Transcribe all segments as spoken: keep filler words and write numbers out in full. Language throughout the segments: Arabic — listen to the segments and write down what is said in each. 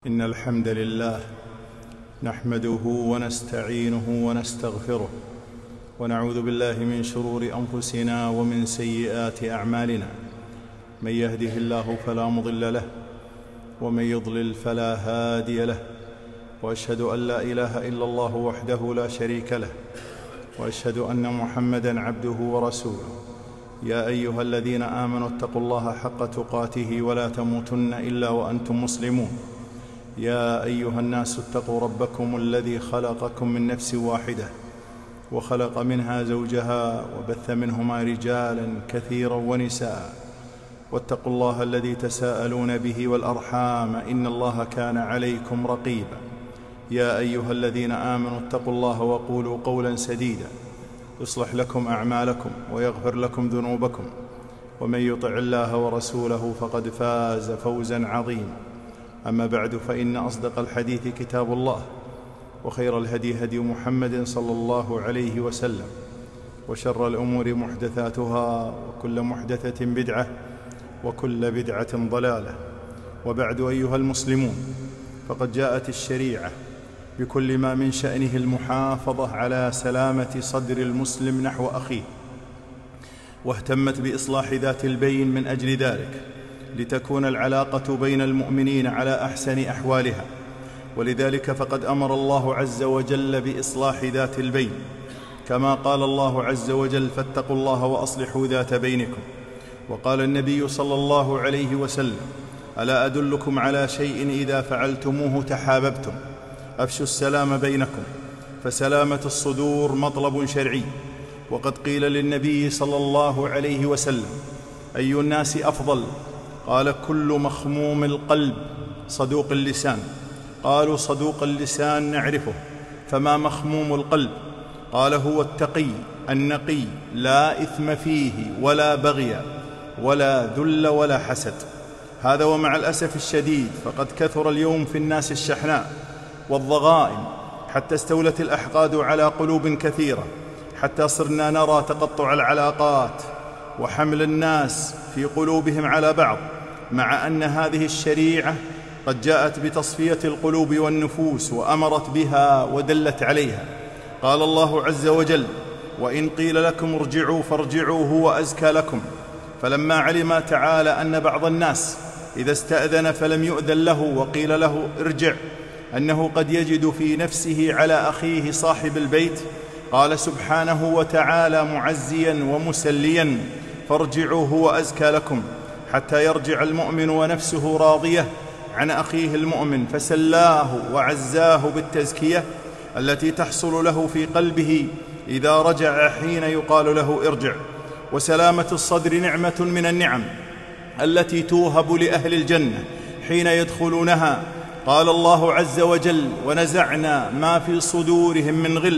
إن الحمد لله نحمده ونستعينه ونستغفره ونعوذ بالله من شرور أنفسنا ومن سيئات أعمالنا. من يهده الله فلا مضل له ومن يضلل فلا هادي له، وأشهد أن لا إله إلا الله وحده لا شريك له، وأشهد أن محمدًا عبده ورسوله. يا أيها الذين آمنوا اتقوا الله حق تقاته ولا تموتن إلا وأنتم مسلمون. يا أيها الناس اتقوا ربكم الذي خلقكم من نفس واحدة وخلق منها زوجها وبث منهما رجالا كثيرا ونساء، واتقوا الله الذي تساءلون به والأرحام إن الله كان عليكم رقيبا. يا أيها الذين آمنوا اتقوا الله وقولوا قولا سديدا يصلح لكم أعمالكم ويغفر لكم ذنوبكم، ومن يطع الله ورسوله فقد فاز فوزا عظيما. أما بعد، فإن أصدق الحديث كتاب الله، وخير الهدي هدي محمد صلى الله عليه وسلم، وشر الأمور محدثاتها، وكل محدثة بدعة، وكل بدعة ضلالة. وبعد، أيها المسلمون، فقد جاءت الشريعة بكل ما من شأنه المحافظة على سلامة صدر المسلم نحو أخيه، واهتمت بإصلاح ذات البين من أجل ذلك، لتكون العلاقة بين المؤمنين على أحسن أحوالها. ولذلك فقد أمر الله عز وجل بإصلاح ذات البين، كما قال الله عز وجل: فاتقوا الله وأصلحوا ذات بينكم. وقال النبي صلى الله عليه وسلم: ألا أدلكم على شيء إذا فعلتموه تحاببتم؟ أفشوا السلام بينكم، فسلامة الصدور مطلب شرعي. وقد قيل للنبي صلى الله عليه وسلم: أي الناس أفضل؟ قال: كل مخموم القلب صدوق اللسان. قالوا: صدوق اللسان نعرفه، فما مخموم القلب؟ قال: هو التقي النقي، لا إثم فيه ولا بغي ولا ذل ولا حسد. هذا ومع الأسف الشديد فقد كثر اليوم في الناس الشحناء والضغائن، حتى استولت الأحقاد على قلوب كثيرة، حتى صرنا نرى تقطع العلاقات وحمل الناس في قلوبهم على بعض، مع أن هذه الشريعة قد جاءت بتصفية القلوب والنفوس وأمرت بها ودلت عليها. قال الله عز وجل: وإن قيل لكم ارجعوا فارجعوا هو أزكى لكم. فلما علم تعالى أن بعض الناس إذا استأذن فلم يؤذن له وقيل له ارجع، أنه قد يجد في نفسه على أخيه صاحب البيت، قال سبحانه وتعالى معزيا ومسليا: فارجعوا هو أزكى لكم، حتى يرجع المؤمن ونفسه راضية عن أخيه المؤمن، فسلاه وعزاه بالتزكية التي تحصل له في قلبه إذا رجع حين يقال له ارجع. وسلامة الصدر نعمة من النعم التي توهب لأهل الجنة حين يدخلونها. قال الله عز وجل: ونزعنا ما في صدورهم من غل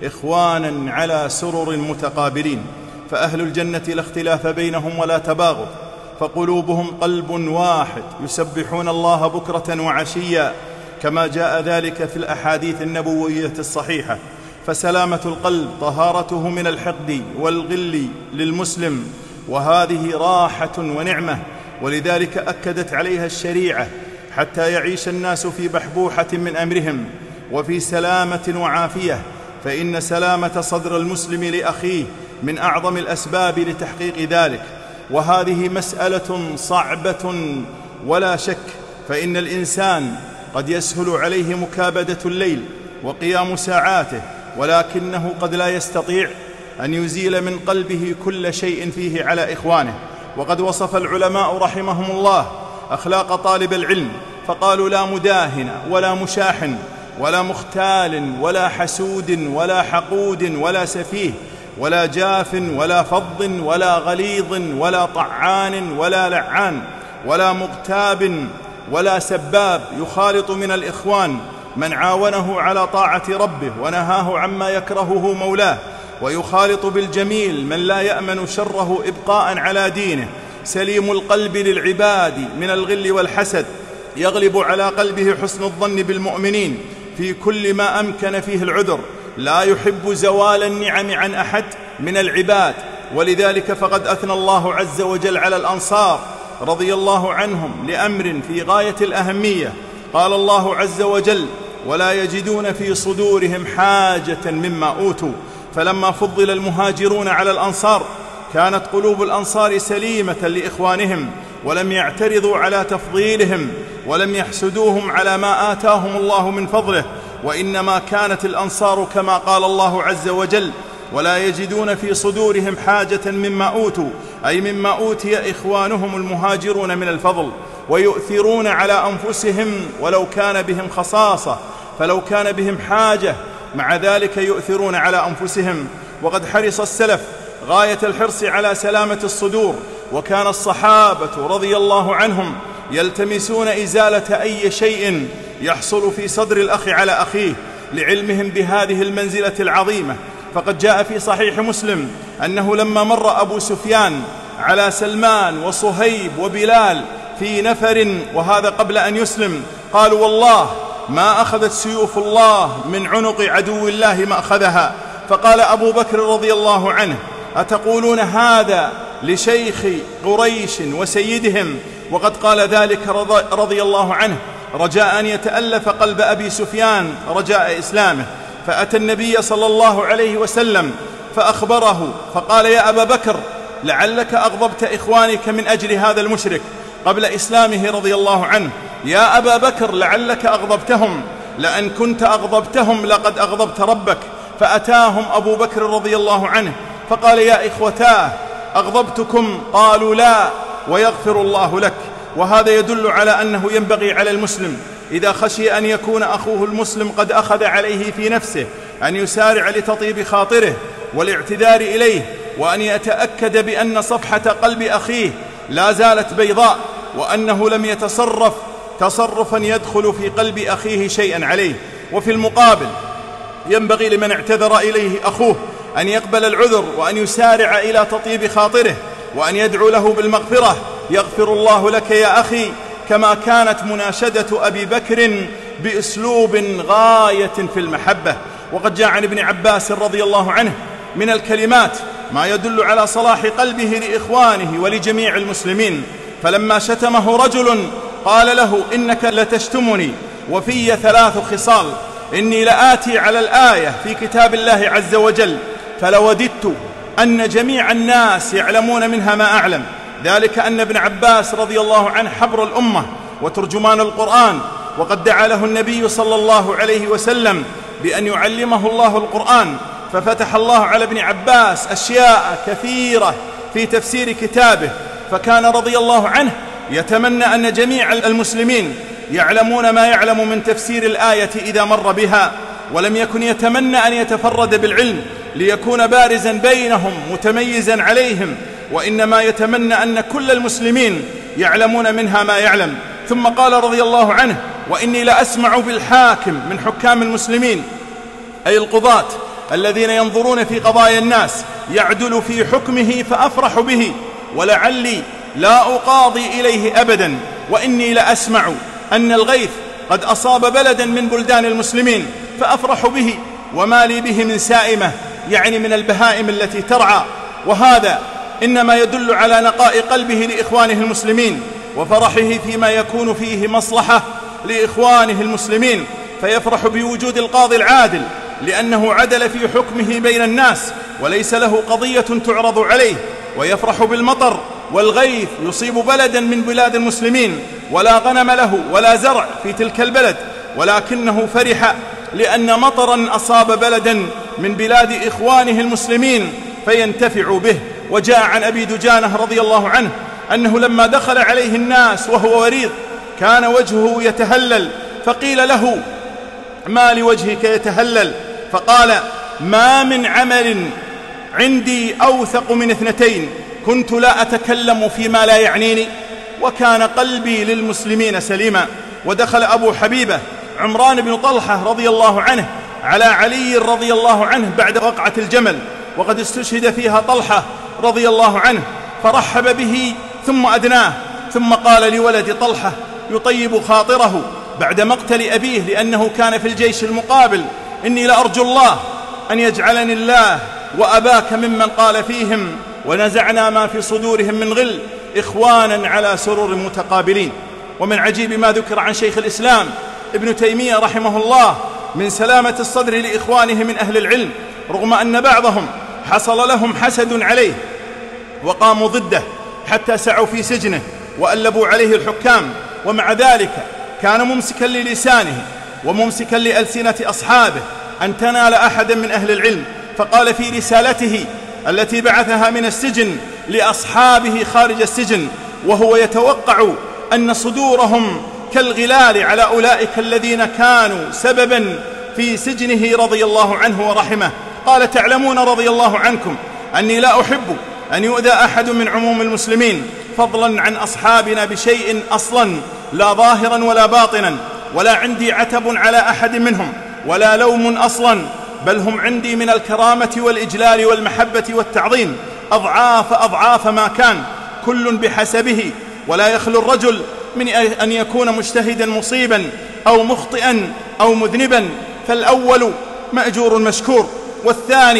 إخوانا على سرر متقابلين. فأهل الجنة لا اختلاف بينهم ولا تباغض، فقلوبهم قلب واحد يسبحون الله بكرة وعشيا، كما جاء ذلك في الأحاديث النبوية الصحيحة. فسلامة القلب طهارته من الحقد والغل للمسلم، وهذه راحة ونعمة، ولذلك أكدت عليها الشريعة حتى يعيش الناس في بحبوحة من أمرهم وفي سلامة وعافية. فإن سلامة صدر المسلم لأخيه من أعظم الأسباب لتحقيق ذلك، وهذه مسألة صعبة ولا شك. فإن الإنسان قد يسهل عليه مكابدة الليل وقيام ساعاته، ولكنه قد لا يستطيع أن يزيل من قلبه كل شيء فيه على إخوانه. وقد وصف العلماء رحمهم الله أخلاق طالب العلم فقالوا: لا مداهن ولا مشاحن ولا مختال ولا حسود ولا حقود ولا سفيه ولا جاف ولا فظ ولا غليظ ولا طعان ولا لعان ولا مغتاب ولا سباب، يخالط من الإخوان من عاونه على طاعة ربه ونهاه عما يكرهه مولاه، ويخالط بالجميل من لا يأمن شره إبقاء على دينه، سليم القلب للعباد من الغل والحسد، يغلب على قلبه حسن الظن بالمؤمنين في كل ما أمكن فيه العذر، لا يحب زوال النعم عن أحد من العباد. ولذلك فقد أثنى الله عز وجل على الأنصار رضي الله عنهم لأمر في غاية الأهمية، قال الله عز وجل: ولا يجدون في صدورهم حاجة مما أوتوا. فلما فضل المهاجرون على الأنصار كانت قلوب الأنصار سليمة لإخوانهم، ولم يعترضوا على تفضيلهم، ولم يحسدوهم على ما آتاهم الله من فضله، وإنما كانت الأنصار كما قال الله عز وجل: ولا يجدون في صدورهم حاجة مما أوتوا، أي مما أوتي إخوانهم المهاجرون من الفضل، ويؤثرون على أنفسهم ولو كان بهم خصاصة، فلو كان بهم حاجة مع ذلك يؤثرون على أنفسهم. وقد حرص السلف غاية الحرص على سلامة الصدور، وكان الصحابة رضي الله عنهم يلتمسون إزالة أي شيء يحصل في صدر الأخ على أخيه لعلمهم بهذه المنزلة العظيمة. فقد جاء في صحيح مسلم أنه لما مر أبو سفيان على سلمان وصهيب وبلال في نفر، وهذا قبل أن يسلم، قالوا: والله ما أخذت سيوف الله من عنق عدو الله ما أخذها. فقال أبو بكر رضي الله عنه: أتقولون هذا لشيخ قريش وسيدهم؟ وقد قال ذلك رضي الله عنه رجاء أن يتألف قلب أبي سفيان رجاء إسلامه. فأتى النبي صلى الله عليه وسلم فأخبره فقال: يا أبا بكر، لعلك أغضبت إخوانك من أجل هذا المشرك قبل إسلامه رضي الله عنه. يا أبا بكر، لعلك أغضبتهم، لأن كنت أغضبتهم لقد أغضبت ربك. فأتاهم أبو بكر رضي الله عنه فقال: يا إخوتاه، أغضبتكم؟ قالوا: لا، ويغفر الله لك. وهذا يدل على أنه ينبغي على المسلم إذا خشي أن يكون أخوه المسلم قد أخذ عليه في نفسه أن يسارع لتطيب خاطره والاعتذار إليه، وأن يتأكد بأن صفحة قلب أخيه لا زالت بيضاء، وأنه لم يتصرف تصرفا يدخل في قلب أخيه شيئا عليه. وفي المقابل ينبغي لمن اعتذر إليه أخوه أن يقبل العذر، وأن يسارع إلى تطيب خاطره، وأن يدعو له بالمغفرة: يغفر الله لك يا أخي. كما كانت مناشدة أبي بكر بأسلوب غاية في المحبة. وقد جاء عن ابن عباس رضي الله عنه من الكلمات ما يدل على صلاح قلبه لإخوانه ولجميع المسلمين. فلما شتمه رجل قال له: إنك لتشتمني وفي ثلاث خصال، إني لآتي على الآية في كتاب الله عز وجل فلوددت أن جميع الناس يعلمون منها ما أعلم. ذلك أن ابن عباس رضي الله عنه حبر الأمة وترجمان القرآن، وقد دعا له النبي صلى الله عليه وسلم بأن يعلمه الله القرآن، ففتح الله على ابن عباس أشياء كثيرة في تفسير كتابه، فكان رضي الله عنه يتمنى أن جميع المسلمين يعلمون ما يعلم من تفسير الآية إذا مر بها، ولم يكن يتمنى أن يتفرد بالعلم ليكون بارزا بينهم متميزا عليهم، وإنما يتمنى أن كل المسلمين يعلمون منها ما يعلم. ثم قال رضي الله عنه: وإني لأسمع بالحاكم من حكام المسلمين، أي القضاة الذين ينظرون في قضايا الناس، يعدل في حكمه فأفرح به، ولعلي لا أقاضي إليه أبدا. وإني لأسمع أن الغيث قد أصاب بلدا من بلدان المسلمين فأفرح به، وما لي به من سائمة، يعني من البهائم التي ترعى. وهذا إنما يدل على نقاء قلبه لإخوانه المسلمين وفرحه فيما يكون فيه مصلحة لإخوانه المسلمين، فيفرح بوجود القاضي العادل لأنه عدل في حكمه بين الناس وليس له قضية تعرض عليه، ويفرح بالمطر والغيث يصيب بلدا من بلاد المسلمين ولا غنم له ولا زرع في تلك البلد، ولكنه فرح لأن مطرا أصاب بلدا من بلاد إخوانه المسلمين فينتفع به. وجاء عن أبي دجانة رضي الله عنه أنه لما دخل عليه الناس وهو وريض كان وجهه يتهلل، فقيل له: ما لوجهك يتهلل؟ فقال: ما من عمل عندي أوثق من اثنتين، كنت لا أتكلم فيما لا يعنيني، وكان قلبي للمسلمين سليما. ودخل أبو حبيبة عمران بن طلحة رضي الله عنه على علي رضي الله عنه بعد وقعة الجمل، وقد استشهد فيها طلحة رضي الله عنه، فرحب به ثم أدناه، ثم قال لولد طلحة يطيب خاطره بعد مقتل أبيه لأنه كان في الجيش المقابل: إني لأرجو الله أن يجعلني الله وأباك ممن قال فيهم: ونزعنا ما في صدورهم من غل إخوانا على سرر متقابلين. ومن عجيب ما ذكر عن شيخ الإسلام ابن تيمية رحمه الله من سلامة الصدر لإخوانه من أهل العلم، رغم أن بعضهم حصل لهم حسد عليه وقاموا ضده حتى سعوا في سجنه وألبوا عليه الحكام، ومع ذلك كان ممسكا للسانه وممسكا لألسنة أصحابه أن تنال أحدا من أهل العلم. فقال في رسالته التي بعثها من السجن لأصحابه خارج السجن وهو يتوقع أن صدورهم كالغلال على أولئك الذين كانوا سببا في سجنه رضي الله عنه ورحمه، قال: تعلمون رضي الله عنكم أني لا أحب أن يؤذى أحد من عموم المسلمين فضلا عن أصحابنا بشيء أصلا، لا ظاهرا ولا باطنا، ولا عندي عتب على أحد منهم ولا لوم أصلا، بل هم عندي من الكرامة والإجلال والمحبة والتعظيم أضعاف أضعاف ما كان، كل بحسبه، ولا يخلو الرجل من أن يكون مجتهدا مصيبا أو مخطئا أو مذنبا، فالأول مأجور مشكور، والثاني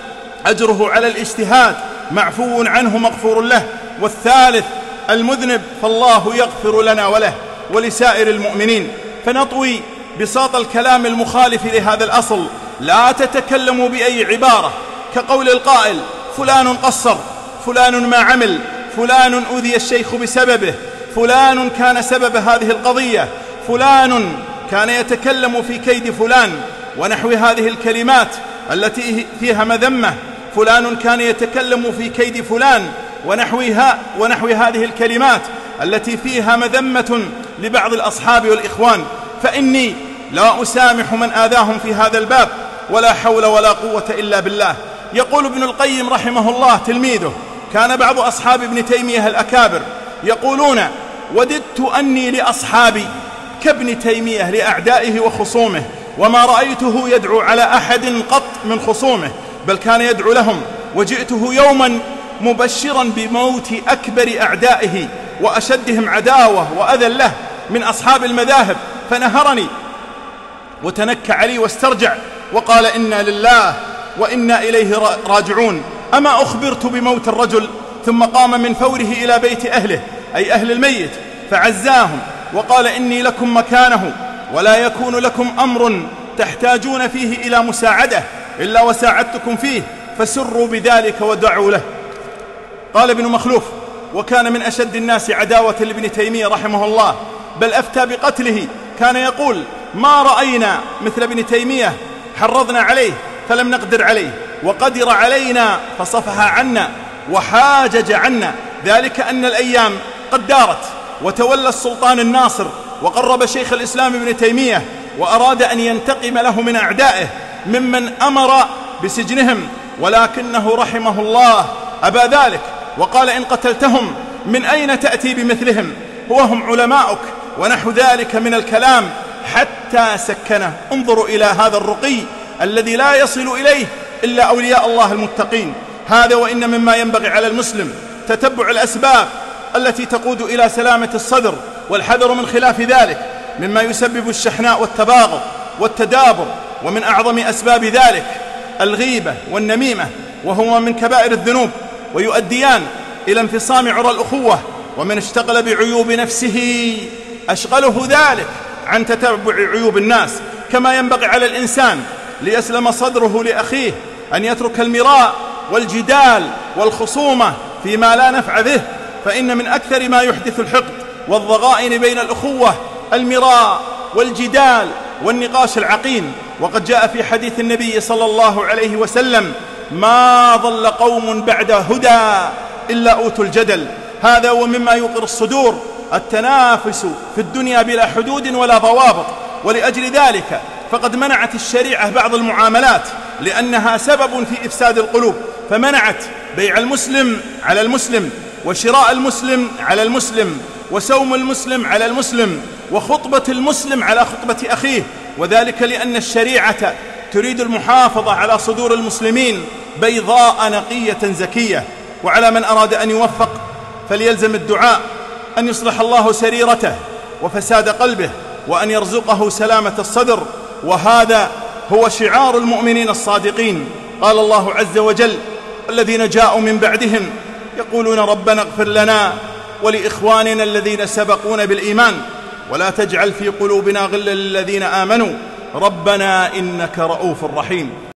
أجره على الاجتهاد معفو عنه مغفور له، والثالث المذنب فالله يغفر لنا وله ولسائر المؤمنين. فنطوي بساط الكلام المخالف لهذا الأصل، لا تتكلموا بأي عبارة كقول القائل: فلان قصر، فلان ما عمل، فلان أذي الشيخ بسببه، فلان كان سبب هذه القضية، فلان كان يتكلم في كيد فلان، ونحو هذه الكلمات التي فيها مذمة، فلان كان يتكلم في كيد فلان، ونحوها ونحو هذه الكلمات التي فيها مذمة لبعض الأصحاب والإخوان، فإني لا أسامح من آذاهم في هذا الباب، ولا حول ولا قوة إلا بالله. يقول ابن القيم رحمه الله تلميذه: كان بعض أصحاب ابن تيمية الأكابر يقولون: وددت أني لأصحابي كابن تيمية لأعدائه وخصومه، وما رأيته يدعو على أحد قط من خصومه، بل كان يدعو لهم، وجئته يوما مبشرا بموت أكبر أعدائه وأشدهم عداوة وأذى له من أصحاب المذاهب، فنهرني وتنكى علي واسترجع وقال: إنا لله وإنا إليه راجعون. أما أخبرت بموت الرجل؟ ثم قام من فوره إلى بيت أهله أي أهل الميت فعزاهم وقال: إني لكم مكانه، ولا يكون لكم أمر تحتاجون فيه إلى مساعدة إلا وساعدتكم فيه، فسروا بذلك ودعوا له. قال ابن مخلوف: وكان من أشد الناس عداوة لابن تيمية رحمه الله، بل أفتى بقتله، كان يقول: ما رأينا مثل ابن تيمية، حرضنا عليه فلم نقدر عليه، وقدر علينا فصفح عنا وحاجج عنا، ذلك أن الأيام قد دارت وتولى السلطان الناصر وقرب شيخ الإسلام ابن تيمية، وأراد أن ينتقم له من أعدائه ممن أمر بسجنهم، ولكنه رحمه الله أبى ذلك وقال: إن قتلتهم من أين تأتي بمثلهم وهم علماؤك، ونحو ذلك من الكلام حتى سكنه. انظروا إلى هذا الرقي الذي لا يصل إليه إلا أولياء الله المتقين. هذا وإن مما ينبغي على المسلم تتبع الأسباب التي تقود إلى سلامة الصدر، والحذر من خلاف ذلك مما يسبب الشحناء والتباغض والتدابر. ومن أعظم أسباب ذلك الغيبة والنميمة، وهما من كبائر الذنوب ويؤديان إلى انفصام عرى الأخوة. ومن اشتغل بعيوب نفسه أشغله ذلك عن تتبع عيوب الناس، كما ينبغي على الإنسان ليسلم صدره لأخيه أن يترك المراء والجدال والخصومة فيما لا نفع به، فإن من أكثر ما يحدث الحقد والضغائن بين الأخوة المراء والجدال والنقاش العقيم. وقد جاء في حديث النبي صلى الله عليه وسلم: ما ضل قوم بعد هدى إلا أوتوا الجدل. هذا ومما يوقر الصدور التنافس في الدنيا بلا حدود ولا ضوابط. ولأجل ذلك فقد منعت الشريعة بعض المعاملات لأنها سبب في إفساد القلوب، فمنعت بيع المسلم على المسلم، وشراء المسلم على المسلم، وسوم المسلم على المسلم، وخطبة المسلم على خطبة أخيه، وذلك لأن الشريعة تريد المحافظة على صدور المسلمين بيضاء نقية زكية. وعلى من أراد أن يوفق فليلزم الدعاء أن يصلح الله سريرته وفساد قلبه، وأن يرزقه سلامة الصدر، وهذا هو شعار المؤمنين الصادقين. قال الله عز وجل: الذين جاءوا من بعدهم يقولون ربنا اغفر لنا ولإخواننا الذين سبقونا بالإيمان، ولا تجعل في قلوبنا غلا للذين آمنوا ربنا إنك رؤوف رحيم.